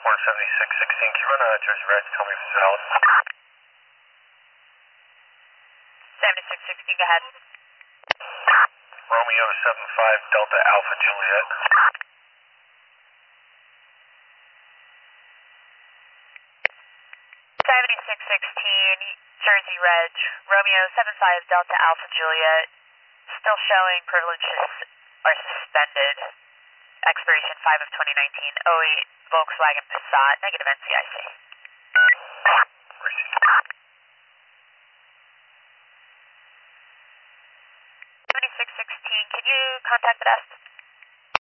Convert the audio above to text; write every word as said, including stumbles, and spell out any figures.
one seventy-six sixteen. Can you run a Jersey Red? Tell me if it's valid. seventy-six sixteen, go ahead. Romeo seven five Delta Alpha Juliet. seventy-six sixteen, Jersey Reg, Romeo seven five Delta Alpha Juliet. Still showing privileges are suspended. Expiration five of twenty nineteen, oh eight Volkswagen Passat, negative N C I C. seventy-six sixteen, can you contact the desk?